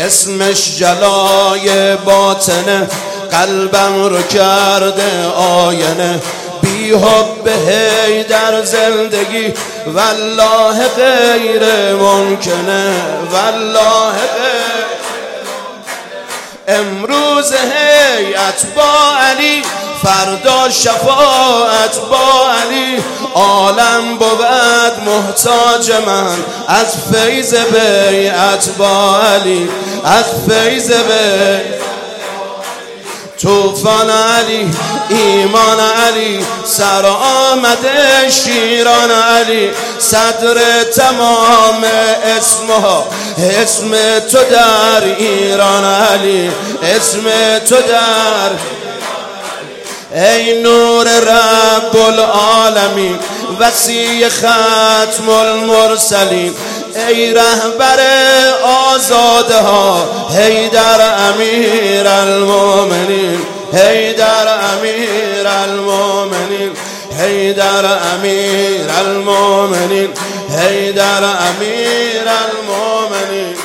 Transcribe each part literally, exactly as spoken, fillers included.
اسمش جلای باطنه، قلبم رو کرده آینه. بی حب حیدر زندگی والله غیر ممکنه، والله غیر. امروز هیئت با علی، فردا شفاعت با علی. عالم بود محتاج من از فیض بیعت با علی، از فیض بیعت. توفان علی، ایمان علی، سر آمده شیران علی. صدر تمام اسمها، اسم تو در ایران علی، اسم تو در. ای نور رب العالمین، وصی ختم المرسلین، ای رهبر آزاده ها، حیدر امیر المؤمنین، حیدر امیر المؤمنین، حیدر امیر المؤمنین، حیدر امیر المؤمنین.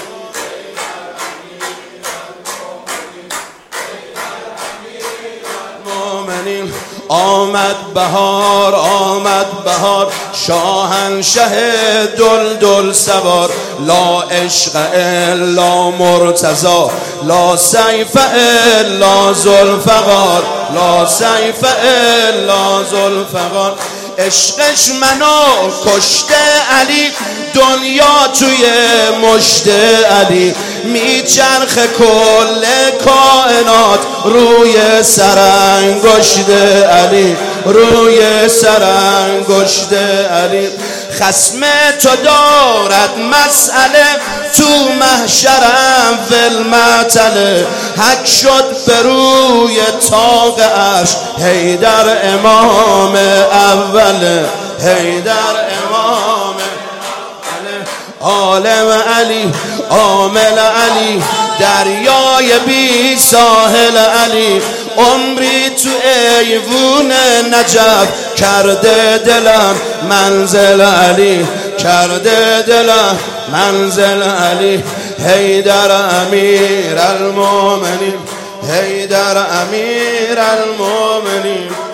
آمد بهار، آمد بهار، شاهنشه دلدل سوار. لا عشق الا مرتضی، لا سیف الا ذوالفقار، لا سیف الا ذوالفقار. عشقش منو کشته علی، دنیا توی مشت علی. میچرخ کل کائنات روی سرانگشت علی، روی سرانگشت علی. خصم تو دارد مسئله، تو محشرم فالمعتله. حک شد به روی طاق عرش، حیدر امام اوله، حیدر امام عالم علی، عامل علی، دریای بی ساحل علی. عمری تو ایوون نجف کرده دلم منزل علی، کرده دلم منزل علی. حیدر امیر المؤمنین، حیدر امیر المؤمنین.